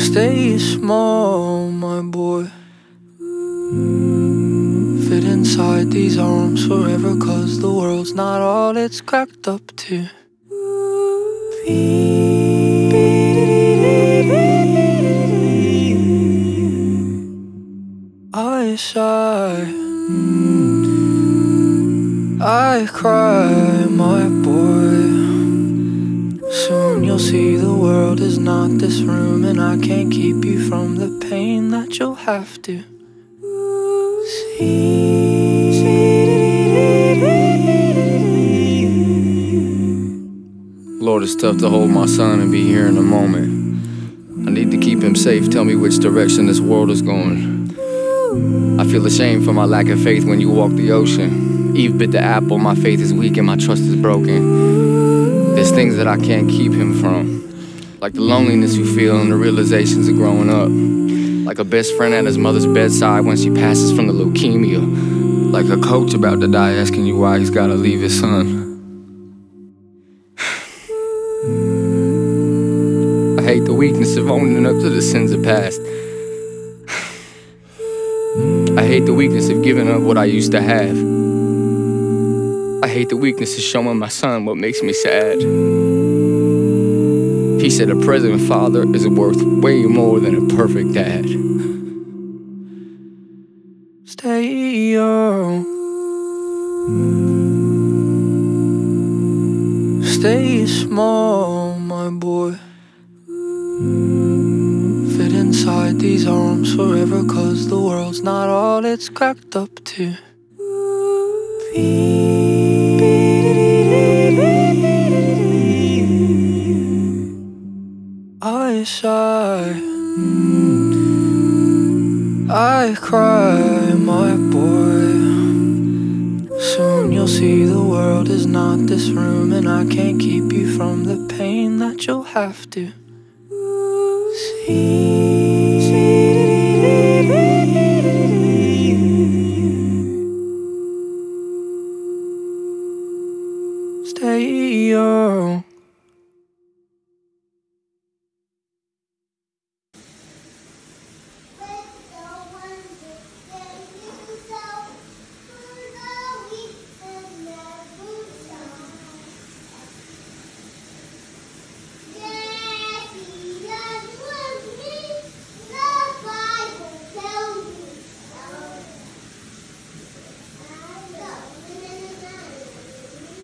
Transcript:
Stay small, my boy. Fit inside these arms forever, 'cause the world's not all it's cracked up to be. I sigh, I cry, my boy. Soon you'll see the world is not this room, and I can't keep you from the pain that you'll have to see. Lord, it's tough to hold my son and be here in the moment. I need to keep him safe. Tell me which direction this world is going. I feel ashamed for my lack of faith when you walk the ocean. Eve bit the apple, my faith is weak and my trust is broken. There's things that I can't keep him from, like the loneliness you feel and the realizations of growing up. Like a best friend at his mother's bedside when she passes from the leukemia. Like a coach about to die asking you why he's gotta leave his son. I hate the weakness of owning up to the sins of past. I hate the weakness of giving up what I used to have. I hate the weakness of showing my son what makes me sad. He said a present father is worth way more than a perfect dad. Stay young, stay small, my boy. Fit inside these arms forever, 'cause the world's not all it's cracked up to be. I sigh, I cry, my boy. Soon you'll see the world is not this room, and I can't keep you from the pain that you'll have to see.